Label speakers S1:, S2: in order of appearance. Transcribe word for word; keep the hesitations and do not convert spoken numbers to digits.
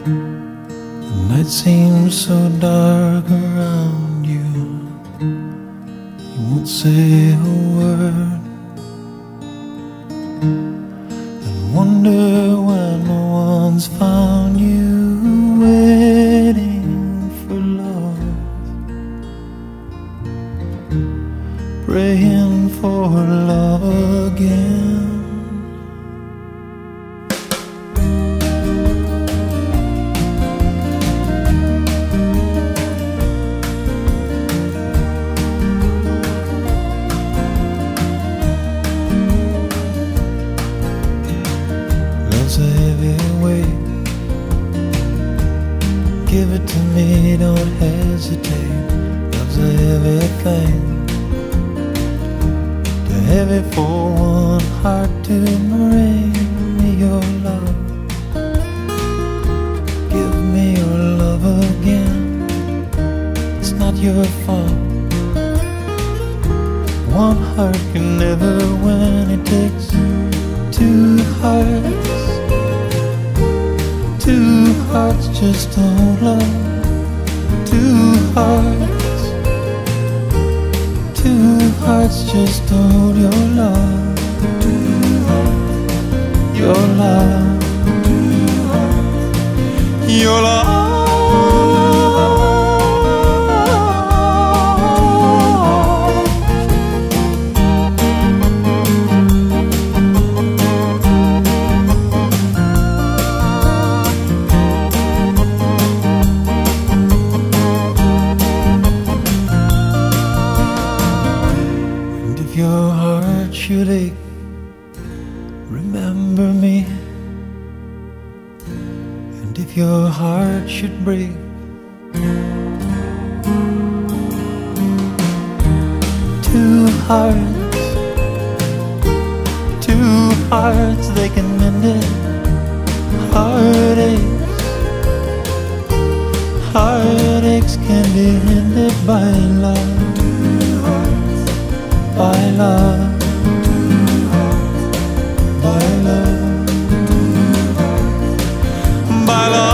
S1: The night seems so dark around you. You won't say a word, and wonder why no one's found you waiting for love, praying for love again. Love's a heavy weight. Give it to me, don't hesitate. Love's a heavy thing, too heavy for one heart to bring me your love. Give me your love again. It's not your fault. One heart can never win. It takes two hearts. Two hearts just don't love. Two hearts. Two hearts just hold your love. Your love. Your love. If your heart should ache, remember me. And if your heart should break, two hearts, two hearts, they can mend it. Heartaches, heartaches can be ended by love. By love, by love, by love.